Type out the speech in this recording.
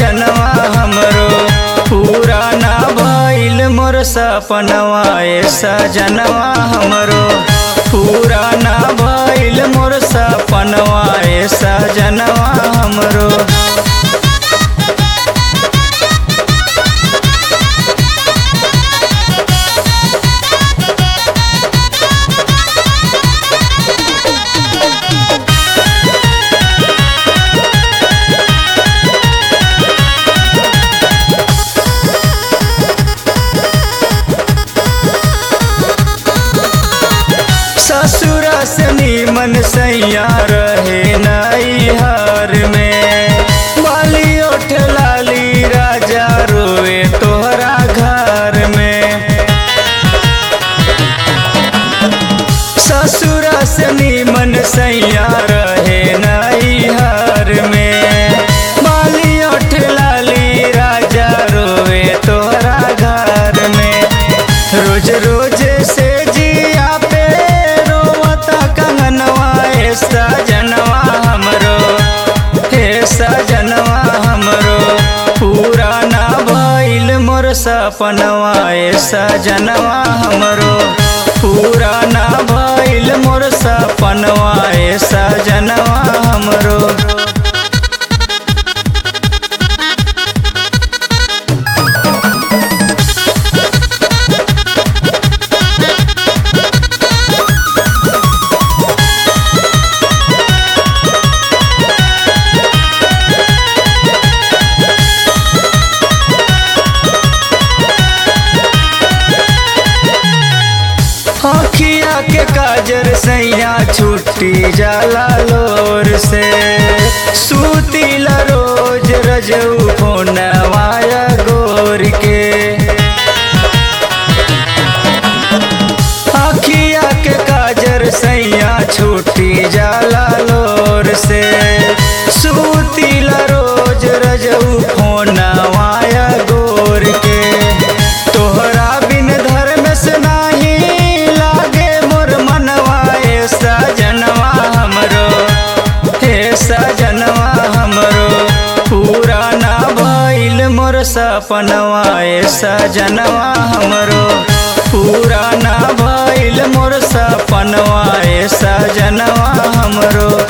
सजनवा हमरो पूरा ना भइल मोर सपनवा ए सजनवा हमरो पूरा ना भइल मोर सपनवा ए सजनवा हमरो। ससुरा से नीमन सैया रहे नैहर में बाली ओठ लाली राजा रोए तोहरा घर में। ससुरा से नीमन सैया रहे नैहर में बाली ओठ लाली राजा रोए तोहरा घर में। रोज रोज से जिया पे सजनवा हमरो हे सजनवा हमरो पूरा ना भइल मोर सपनवा ए सजनवा हमरो पूरा ना भइल मोर सपनवा ए सजनवा हमरो। आँखिया के काजर सैया छुट्टी जाला लोर से सूतीला रोज रजऊ फोनवाया गोर के। आँखिया के काजर सैया छुट्टी जाला लोर से सूतीला रोज रजऊ फोनवाया गोर के। तोहरा बिन धर्म से नाही सजनवा हमरो हे सजनवा हमरो पूरा ना भइल मोर सपनवा ए सजनवा हमरो पूरा ना भइल मोर सपनवा ए सजनवा हमरो।